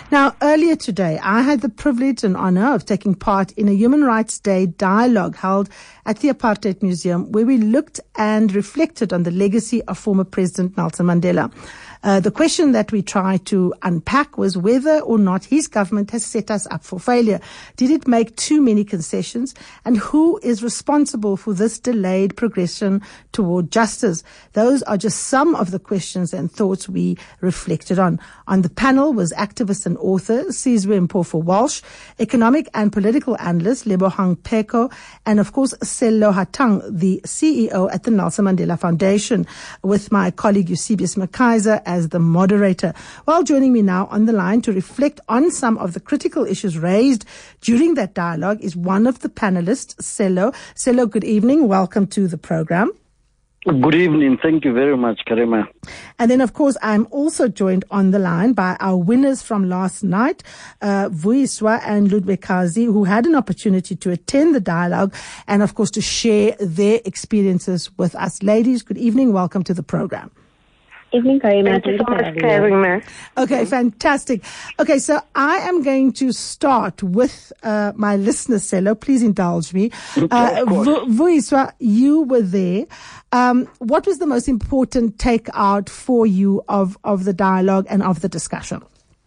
Now, earlier today, I had the privilege and honor of taking part in a Human Rights Day dialogue held at the Apartheid Museum, where we looked and reflected on the legacy of former President Nelson Mandela. The question that we tried to unpack was whether or not his government has set us up for failure. Did it make too many concessions? And who is responsible for this delayed progression toward justice? Those are just some of the questions and thoughts we reflected on. On the panel was activist and author Sizwe Mpofu-Walsh, economic and political analyst Lebohang Pheko, and of course Sello Hatang, the CEO at the Nelson Mandela Foundation, with my colleague Eusebius McKaiser as the moderator. Well, joining me now on the line to reflect on some of the critical issues raised during that dialogue is one of the panelists, Sello. Sello, good evening. Welcome to the program. Good evening. Thank you very much, Karima. And then, of course, I'm also joined on the line by our winners from last night, Vuyiswa and Ludwekazi, who had an opportunity to attend the dialogue and, of course, to share their experiences with us. Ladies, good evening. Welcome to the program. Evening, Karima. Thank you so much, Karima. Okay, fantastic. Okay, so I am going to start with my listener, Sello. Please indulge me. Vuyiswa, you were there. What was the most important takeout for you of the dialogue and of the discussion?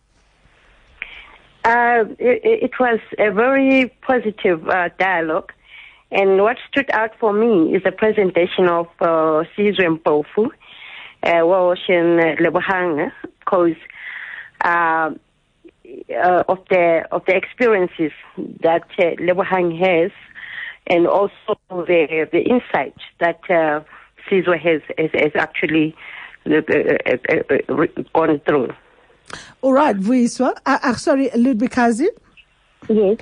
It was a very positive dialogue. And what stood out for me is the presentation of Sizwe Mpofu, Walsh and Lebohang, because of the experiences that Lebohang has, and also the insight that Sizwe has actually gone through. All right, Vuyiswa. Sorry, Ludwekazi. Yes.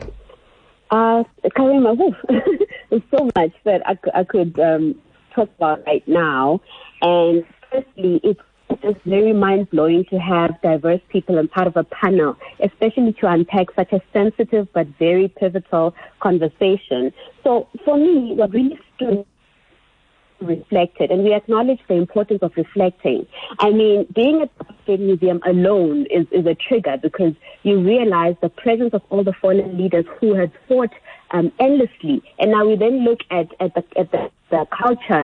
Karima, there's so much that I could talk about right now. And firstly, it's just very mind-blowing to have diverse people and part of a panel, especially to unpack such a sensitive but very pivotal conversation. So for me, what really stood reflected, and we acknowledge the importance of reflecting. I mean, being at the State Museum alone is a trigger, because you realize the presence of all the fallen leaders who had fought endlessly, and now we then look at the culture,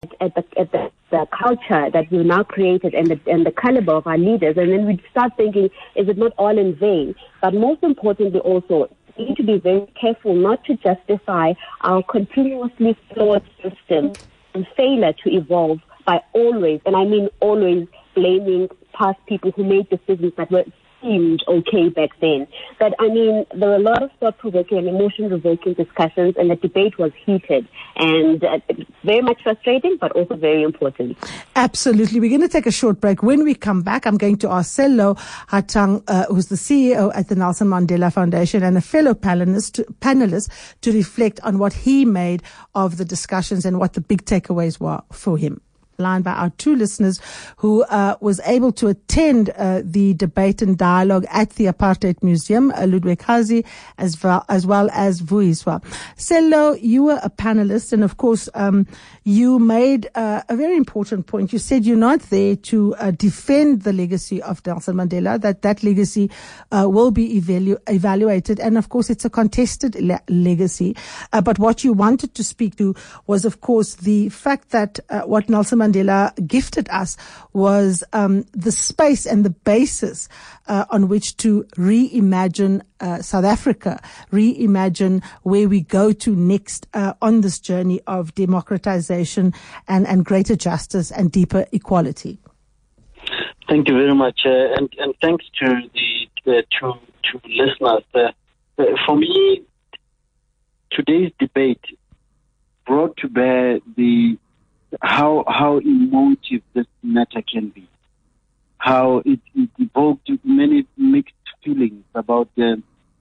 the culture that we've now created, and the caliber of our leaders, and then we start thinking, is it not all in vain? But most importantly, also, we need to be very careful not to justify our continuously flawed system and failure to evolve by always, and I mean always, blaming past people who made decisions that seemed okay back then. But I mean, there were a lot of thought-provoking and emotion-provoking discussions, and the debate was heated and very much frustrating, but also very important. Absolutely. We're going to take a short break. When we come back, I'm going to ask Sello Hatang, who's the CEO at the Nelson Mandela Foundation and a fellow panelist, to reflect on what he made of the discussions and what the big takeaways were for him. Line by our two listeners who was able to attend the debate and dialogue at the Apartheid Museum, Ludwekazi, as well as Vuyiswa. Sello, you were a panelist, and of course you made a very important point. You said you're not there to defend the legacy of Nelson Mandela, that legacy will be evaluated, and of course it's a contested legacy. But what you wanted to speak to was, of course, the fact that what Nelson Mandela gifted us was the space and the basis on which to reimagine South Africa, reimagine where we go to next on this journey of democratization and greater justice and deeper equality. Thank you very much, and thanks to the two listeners. For me, today's debate brought to bear how emotive this matter can be, how it evoked many mixed feelings about the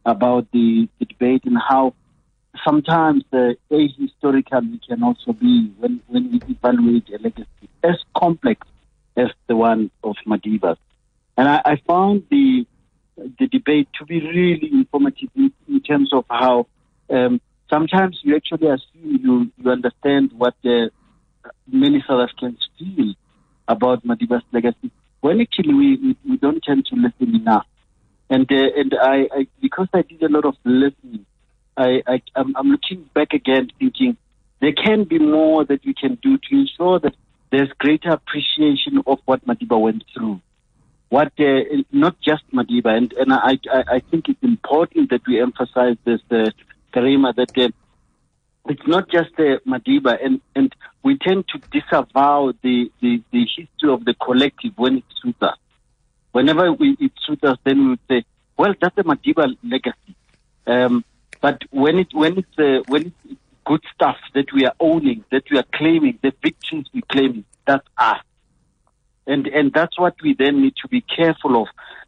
debate, and how sometimes ahistorical we can also be when we evaluate a legacy as complex as the one of Madiba's. And I found the debate to be really informative in terms of how sometimes you actually assume you understand what many South Africans feel about Madiba's legacy, when actually we don't tend to listen enough. And I because I did a lot of listening, I'm looking back again, thinking there can be more that we can do to ensure that there's greater appreciation of what Madiba went through. What not just Madiba, and I think it's important that we emphasize this, Karima, that it's not just Madiba, and we tend to disavow the history of the collective when it suits us. Whenever it suits us, then we would say, well, that's the Madiba legacy. But when it's good stuff that we are owning, that we are claiming, the victories we're claiming, that's us. And that's what we then need to be careful of.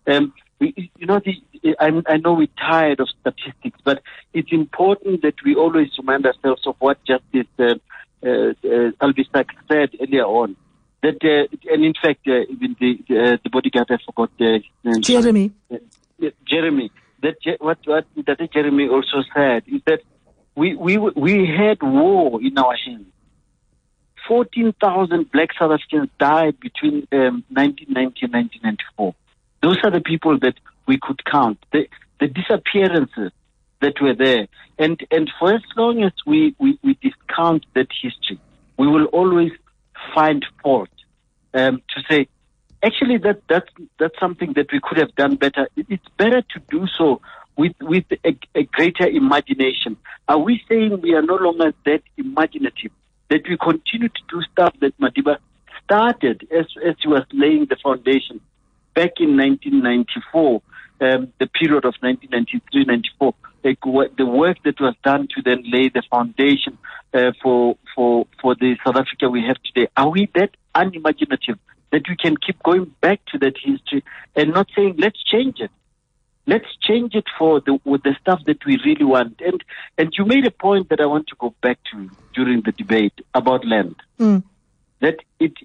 I know we're tired of statistics, but it's important that we always remind ourselves of what Justice Albissac said earlier on. That and in fact, even the bodyguard, I forgot his name. Jeremy. Jeremy. What Jeremy also said is that we had war in our hands. 14,000 black South Africans died between 1990 and 1994. Those are the people that we could count. The disappearances that were there. And for as long as we discount that history, we will always find fault to say, actually, that's something that we could have done better. It's better to do so with a greater imagination. Are we saying we are no longer that imaginative? That we continue to do stuff that Madiba started as he was laying the foundation back in 1994, the period of 1993-94, the work that was done to then lay the foundation for the South Africa we have today. Are we that unimaginative that we can keep going back to that history and not saying, let's change it? Let's change it with the stuff that we really want. And you made a point that I want to go back to during the debate about land. That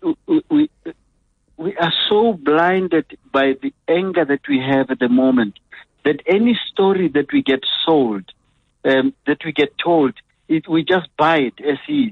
we are so blinded by the anger that we have at the moment that any story that we get sold, that we get told, we just buy it as is.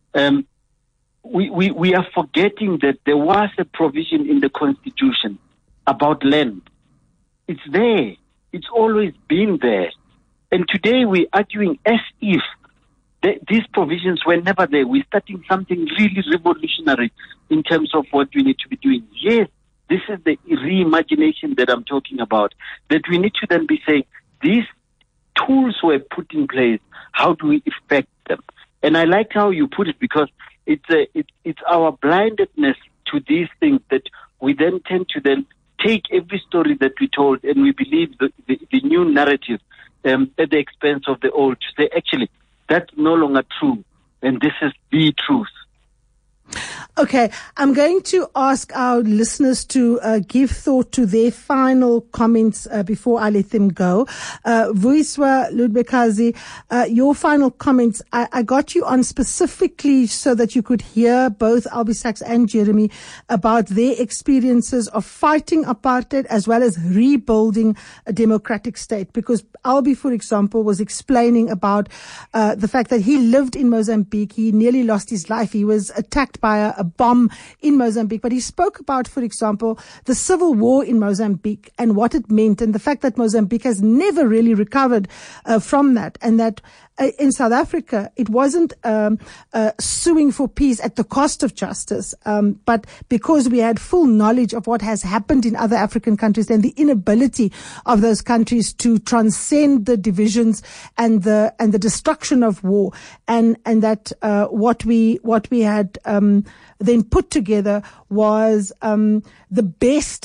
We are forgetting that there was a provision in the Constitution about land. It's there. It's always been there. And today we're arguing as if these provisions were never there. We're starting something really revolutionary in terms of what we need to be doing. Yes, this is the reimagination that I'm talking about, that we need to then be saying, these tools were put in place. How do we effect them? And I like how you put it, because it's our blindedness to these things that we then tend to then take every story that we told and we believe the new narrative at the expense of the old, to say, actually, that's no longer true, and this is the truth. Okay, I'm going to ask our listeners to give thought to their final comments before I let them go. Vuyiswa Ludwekazi, your final comments. I got you on specifically so that you could hear both Albissac and Jeremy about their experiences of fighting apartheid as well as rebuilding a democratic state. Because Albi, for example, was explaining about the fact that he lived in Mozambique. He nearly lost his life. He was attacked by a bomb in Mozambique. But he spoke about, for example, the civil war in Mozambique and what it meant, and the fact that Mozambique has never really recovered from that, and that in South Africa, it wasn't suing for peace at the cost of justice, but because we had full knowledge of what has happened in other African countries and the inability of those countries to transcend the divisions and the destruction of war, and that what we had then put together was the best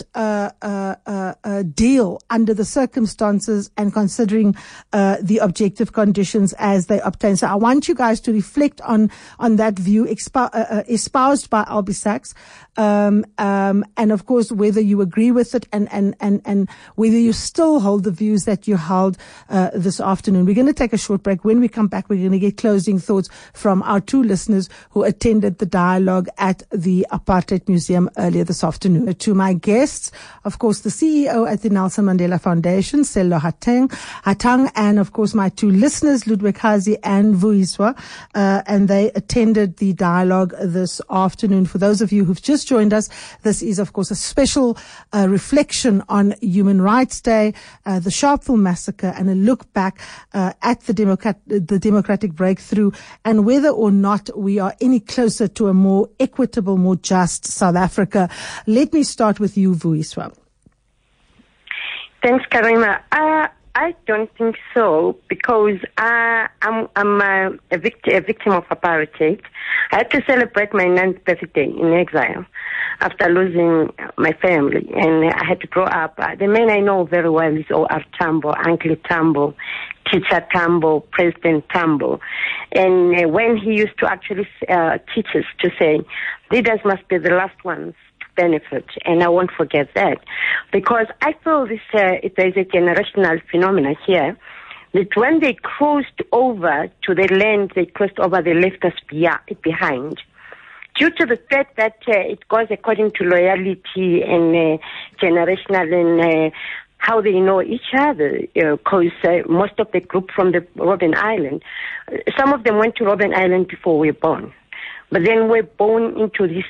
deal under the circumstances and considering the objective conditions as they obtain. So I want you guys to reflect on that view espoused by Albissac, and of course whether you agree with it and whether you still hold the views that you held this afternoon. We're going to take a short break. When we come back, we're going to get closing thoughts from our two listeners who attended the dialogue at the Apartheid Museum earlier this afternoon. To my guests, of course, the CEO at the Nelson Mandela Foundation, Sello Hatang, and of course my two listeners, Ludwig Lugwekazi and Vuyiswa, and they attended the dialogue this afternoon. For those of you who've just joined us, this is, of course, a special reflection on Human Rights Day, the Sharpeville massacre, and a look back at the democratic breakthrough and whether or not we are any closer to a more equitable, more just South Africa. Let me start with you, Vuyiswa. Thanks, Karima. I don't think so, because I'm a victim of apartheid. I had to celebrate my 9th birthday in exile after losing my family, and I had to grow up. The man I know very well is O.R. Tambo, Uncle Tambo, Teacher Tambo, President Tambo. And when he used to actually teach us to say, leaders must be the last ones benefit, and I won't forget that, because I feel this there is a generational phenomenon here, that when they crossed over to the land, they crossed over, they left us behind, due to the fact that it goes according to loyalty and generational and how they know each other, because most of the group from the Robben Island, some of them went to Robben Island before we were born, but then we're born into this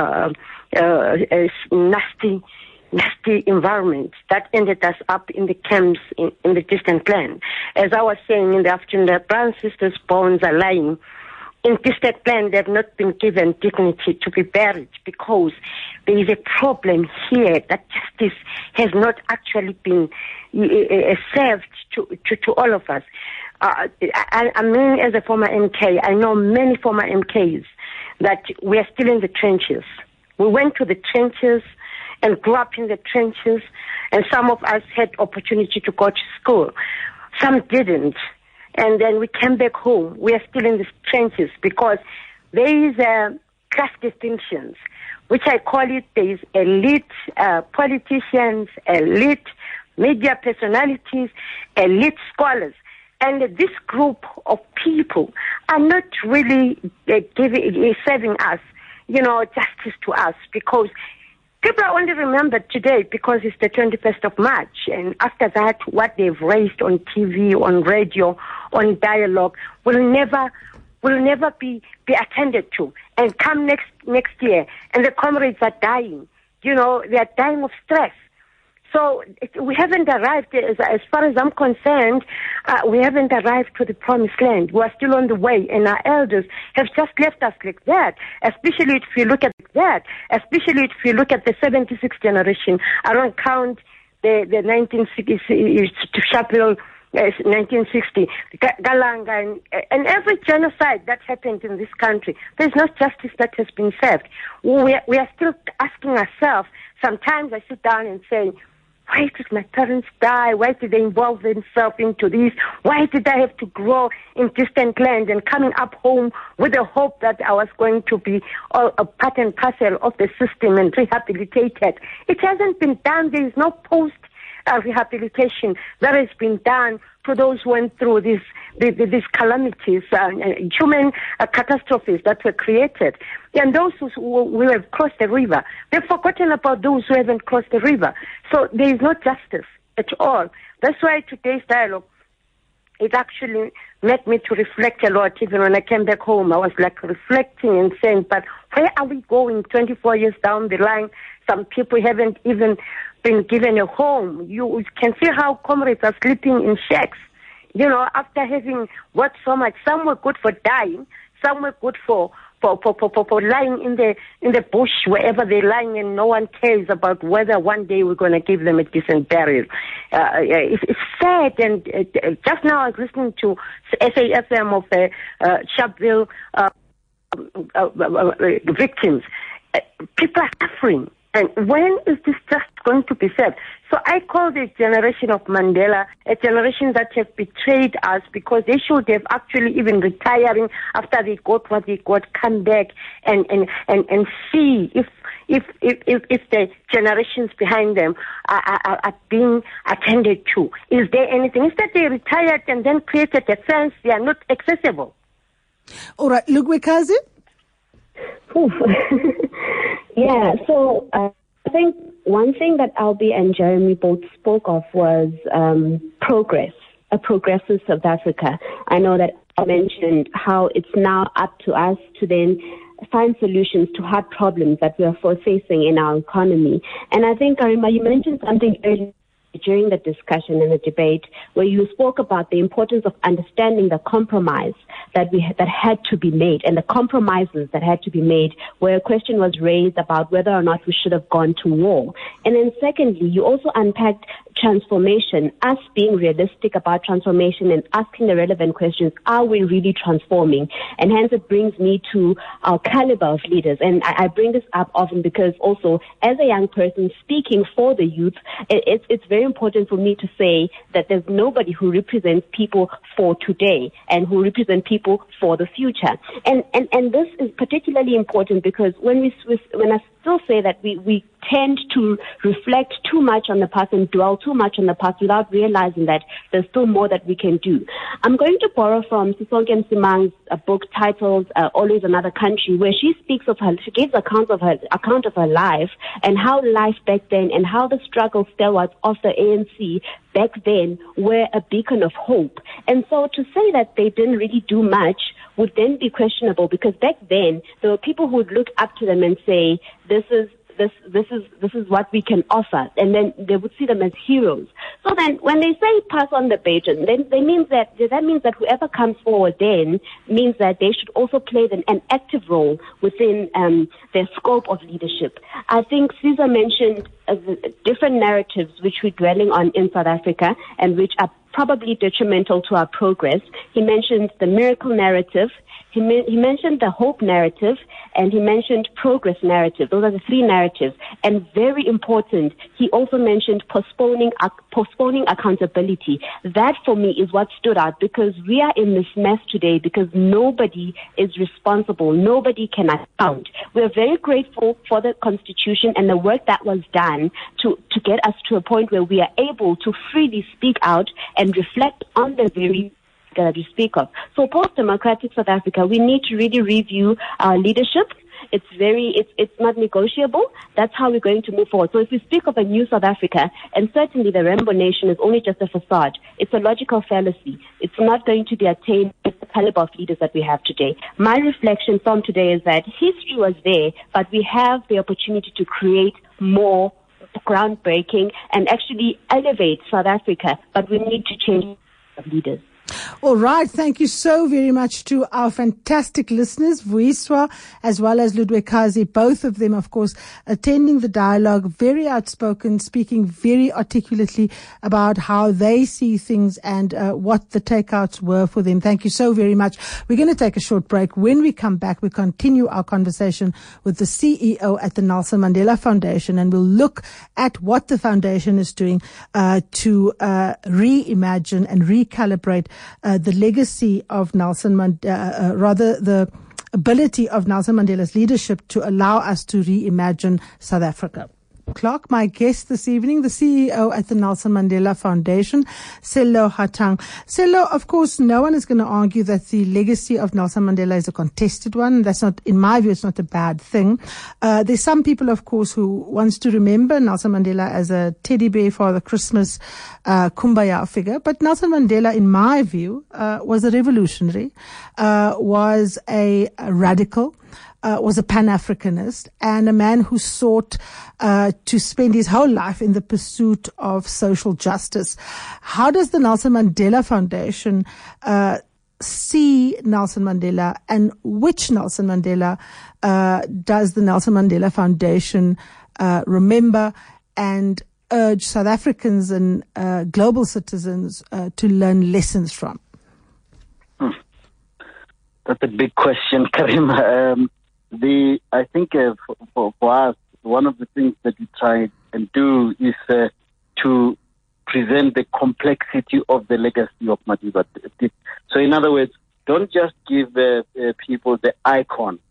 nasty environment that ended us up in the camps in the distant land. As I was saying in the afternoon, the brown sisters' bones are lying in distant land. They have not been given dignity to be buried, because there is a problem here that justice has not actually been served to all of us. I mean, as a former MK, I know many former MKs that we are still in the trenches. We went to the trenches and grew up in the trenches, and some of us had opportunity to go to school. Some didn't. And then we came back home. We are still in the trenches, because there is class distinctions, which I call it, there is elite politicians, elite media personalities, elite scholars. And this group of people are not really serving us, justice to us, because people are only remembered today because it's the 21st of March. And after that, what they've raised on TV, on radio, on dialogue will never be attended to. And come next year, and the comrades are dying. They are dying of stress. So we haven't arrived, as far as I'm concerned, we haven't arrived to the promised land. We are still on the way, and our elders have just left us like that, especially if you look at the 76th generation. I don't count the 1960, Sharpeville, 1960, Galanga, and every genocide that happened in this country. There's no justice that has been served. We are still asking ourselves. Sometimes I sit down and say, why did my parents die? Why did they involve themselves into this? Why did I have to grow in distant land and coming up home with the hope that I was going to be a part and parcel of the system and rehabilitated? It hasn't been done. There is no post-rehabilitation that has been done to those who went through these calamities, human catastrophes that were created. And those who have crossed the river, they've forgotten about those who haven't crossed the river. So there is no justice at all. That's why today's dialogue, it actually made me to reflect a lot. Even when I came back home, I was like reflecting and saying, but where are we going 24 years down the line? Some people haven't even been given a home. You can see how comrades are sleeping in shacks, after having worked so much. Some were good for dying, some were good for lying in the bush wherever they're lying, and no one cares about whether one day we're going to give them a decent burial. It's sad. And just now I was listening to SAFM of Sharpeville victims. People are suffering. And when is this just going to be served? So I call this generation of Mandela a generation that have betrayed us, because they should have actually even retiring after they got what they got, come back and see if the generations behind them are being attended to. Is there anything? Instead they retired and then created a fence. They are not accessible. All right, Lugwekazi? Yeah, so I think one thing that Albie and Jeremy both spoke of was progress. a progressive South Africa. I know that I mentioned how it's now up to us to then find solutions to hard problems that we are facing in our economy. And I think, Karima, you mentioned something earlier during the discussion and the debate where you spoke about the importance of understanding the compromise that had to be made and the compromises that had to be made, where a question was raised about whether or not we should have gone to war. And then secondly, you also unpacked transformation, us being realistic about transformation and asking the relevant questions. Are we really transforming? And hence it brings me to our caliber of leaders. And I bring this up often because also as a young person speaking for the youth, it's very important for me to say that there's nobody who represents people for today and who represent people for the future. And this is particularly important because when I still say that we tend to reflect too much on the past and dwell too much on the past without realizing that there's still more that we can do. I'm going to borrow from Sisonke Msimang's book titled Always Another Country, where she gives account of her life and how life back then and how the struggle stalwarts of the ANC back then were a beacon of hope. And so to say that they didn't really do much would then be questionable, because back then there were people who would look up to them and say, this is what we can offer, and then they would see them as heroes. So then when they say pass on the baton, then that means that whoever comes forward then means that they should also play an active role within their scope of leadership. I think Caesar mentioned different narratives which we're dwelling on in South Africa and which are probably detrimental to our progress. He mentioned the miracle narrative, he mentioned the hope narrative, and he mentioned progress narrative. Those are the three narratives. And very important, he also mentioned postponing accountability. That for me is what stood out, because we are in this mess today because nobody is responsible. Nobody can account. We are very grateful for the Constitution and the work that was done to get us to a point where we are able to freely speak out and reflect on the very that you speak of. So post-democratic South Africa, we need to really review our leadership. It's not negotiable. That's how we're going to move forward. So if we speak of a new South Africa, and certainly the Rainbow Nation is only just a facade, it's a logical fallacy. It's not going to be attained with the caliber of leaders that we have today. My reflection from today is that history was there, but we have the opportunity to create more groundbreaking and actually elevate South Africa, but we need to change leaders. All right. Thank you so very much to our fantastic listeners, Vuyiswa as well as Ludwekazi, both of them, of course, attending the dialogue, very outspoken, speaking very articulately about how they see things and what the takeouts were for them. Thank you so very much. We're going to take a short break. When we come back, we continue our conversation with the CEO at the Nelson Mandela Foundation, and we'll look at what the foundation is doing to reimagine and recalibrate the legacy of Nelson Mandela, rather the ability of Nelson Mandela's leadership to allow us to reimagine South Africa. Clark, my guest this evening, the CEO at the Nelson Mandela Foundation, Sello Hatang. Sello, of course, no one is going to argue that the legacy of Nelson Mandela is a contested one. That's not, in my view, it's not a bad thing. There's some people, of course, who wants to remember Nelson Mandela as a teddy bear for the Christmas kumbaya figure. But Nelson Mandela, in my view, was a revolutionary, was a radical, was a Pan-Africanist, and a man who sought to spend his whole life in the pursuit of social justice. How does the Nelson Mandela Foundation see Nelson Mandela, and which Nelson Mandela does the Nelson Mandela Foundation remember and urge South Africans and global citizens to learn lessons from? That's a big question, Karim. I think for us, one of the things that we try and do is to present the complexity of the legacy of Madiba. So in other words, don't just give people the icon.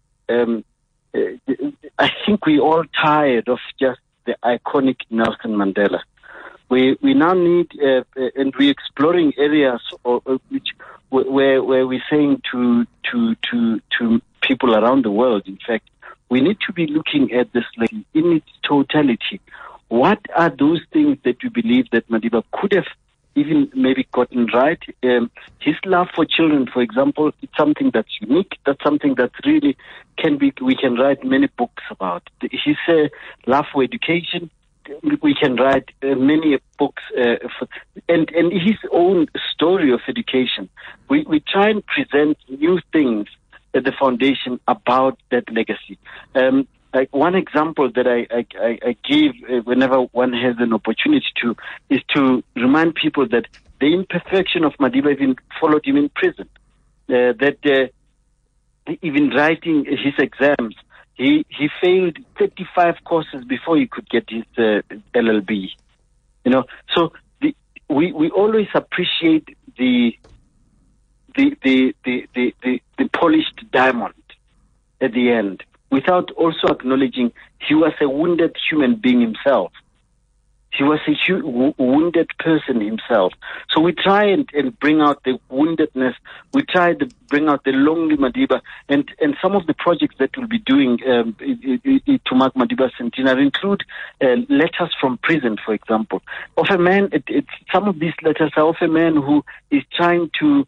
I think we're all tired of just the iconic Nelson Mandela. We now need, and we're exploring areas where we're saying to people around the world, in fact, we need to be looking at this legacy in its totality. What are those things that we believe that Madiba could have even maybe gotten right. His love for children, for example, it's something that's unique. That's something that really we can write many books about. His love for education, we can write many books, and his own story of education. We try and present new things at the foundation about that legacy. Like one example that I give whenever one has an opportunity to is to remind people that the imperfection of Madiba even followed him in prison. Even writing his exams, he failed 35 courses before he could get his LLB. So we always appreciate the polished diamond at the end, without also acknowledging he was a wounded human being himself. He was a wounded person himself. So we try and bring out the woundedness. We try to bring out the lonely Madiba. And some of the projects that we'll be doing to mark Madiba's centenary include letters from prison, for example. Of a man, some of these letters are of a man who is trying to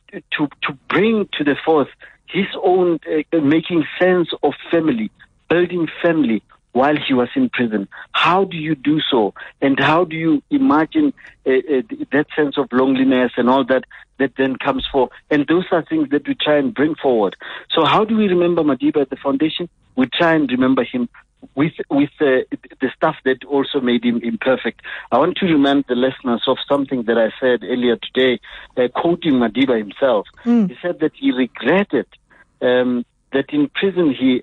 bring to the forth his own making sense of family, building family while he was in prison. How do you do so? And how do you imagine that sense of loneliness and all that then comes for? And those are things that we try and bring forward. So how do we remember Madiba at the foundation? We try and remember him with the stuff that also made him imperfect. I want to remind the listeners of something that I said earlier today, quoting Madiba himself. He said that he regretted that in prison he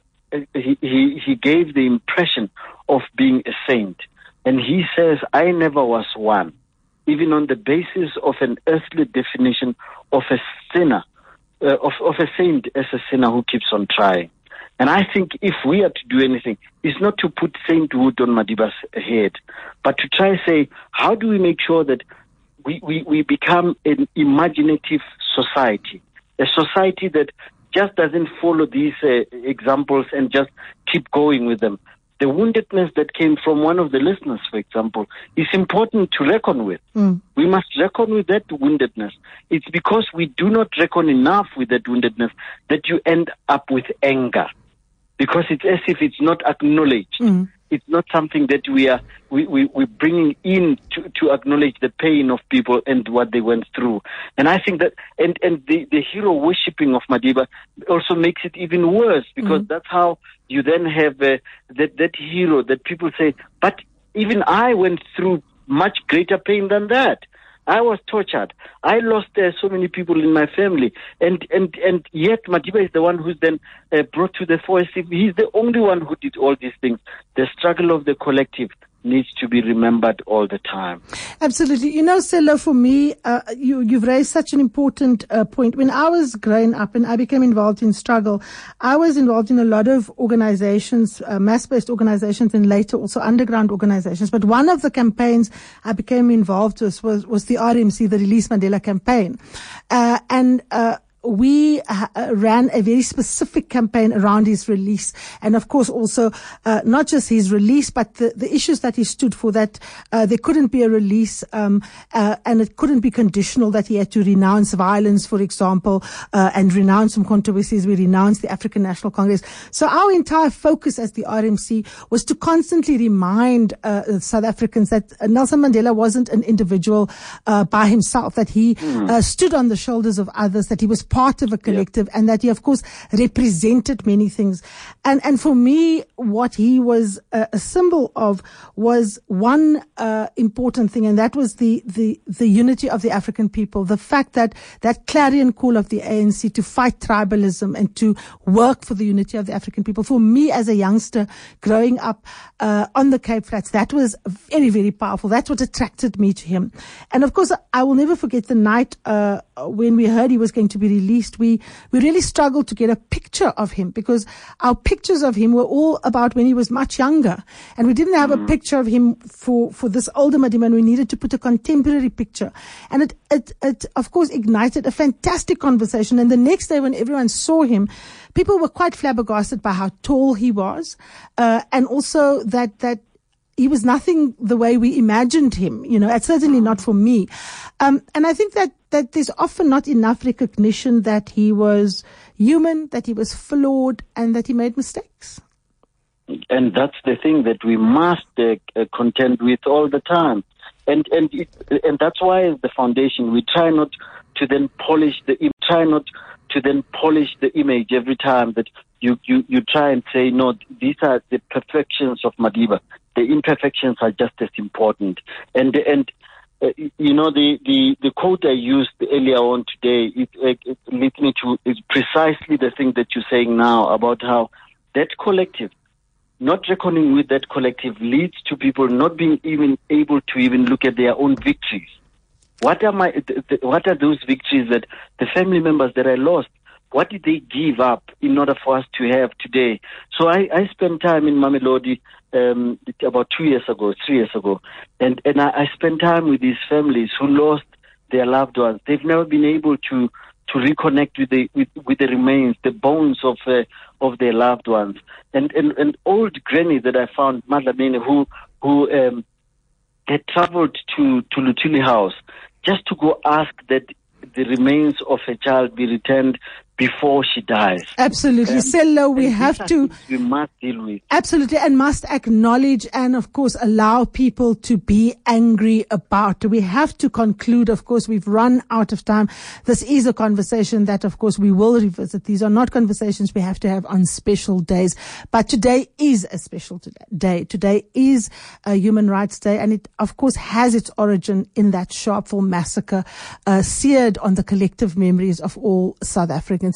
gave the impression of being a saint. And he says, I never was one, even on the basis of an earthly definition of a sinner, of a saint as a sinner who keeps on trying. And I think if we are to do anything, it's not to put sainthood on Madiba's head, but to try to say, how do we make sure that we become an imaginative society, a society that just doesn't follow these examples and just keep going with them. The woundedness that came from one of the listeners, for example, is important to reckon with. We must reckon with that woundedness. It's because we do not reckon enough with that woundedness that you end up with anger, because it's as if it's not acknowledged. It's not something that we're bringing in to acknowledge the pain of people and what they went through. And I think that and the hero worshipping of Madiba also makes it even worse, because that's how you then have that hero that people say, but even I went through much greater pain than that. I was tortured. I lost so many people in my family. And yet Madiba is the one who's then brought to the fore. He's the only one who did all these things. The struggle of the collective needs to be remembered all the time. Absolutely. Sello, for me, you've raised such an important point. When I was growing up and I became involved in struggle, I was involved in a lot of organizations, mass-based organizations, and later also underground organizations. But one of the campaigns I became involved with was the RMC, the Release Mandela campaign. We ran a very specific campaign around his release, and of course also not just his release, but the issues that he stood for, that there couldn't be a release and it couldn't be conditional, that he had to renounce violence, for example, and renounce some controversies. We renounced the African National Congress. So our entire focus as the RMC was to constantly remind South Africans that Nelson Mandela wasn't an individual by himself, that he stood on the shoulders of others, that he was part of a collective, and that he, of course, represented many things. And for me, what he was a symbol of was one important thing, and that was the unity of the African people. The fact that clarion call of the ANC to fight tribalism and to work for the unity of the African people. For me, as a youngster growing up on the Cape Flats, that was very, very powerful. That's what attracted me to him. And of course, I will never forget the night when we heard he was going to be released. We really struggled to get a picture of him, because our pictures of him were all about when he was much younger, and we didn't have a picture of him for this older Madiba, and we needed to put a contemporary picture. And it of course ignited a fantastic conversation. And the next day, when everyone saw him, people were quite flabbergasted by how tall he was, and also that he was nothing the way we imagined him, and certainly not for me. And I think that there's often not enough recognition that he was human, that he was flawed, and that he made mistakes. And that's the thing that we must contend with all the time. And that's why as the foundation, we try not to then polish the image every time that you try and say, no, these are the perfections of Madiba. The imperfections are just as important. And the quote I used earlier on today, it leads me to is precisely the thing that you're saying now about how that collective, not reckoning with that collective, leads to people not being even able to even look at their own victories. What are those victories that the family members that I lost? What did they give up in order for us to have today? So I spent time in Mamelodi about 3 years ago, and I spent time with these families who lost their loved ones. They've never been able to reconnect with the remains, the bones of their loved ones. And old granny that I found, Madlamene, who had traveled to Lutuli House just to go ask that the remains of a child be returned before she dies. Absolutely. Sello, we must deal with. Absolutely, and must acknowledge and, of course, allow people to be angry about. We have to conclude, of course, we've run out of time. This is a conversation that, of course, we will revisit. These are not conversations we have to have on special days. But today is a special day. Today is a Human Rights Day, and it, of course, has its origin in that Sharpeville massacre, seared on the collective memories of all South Africans.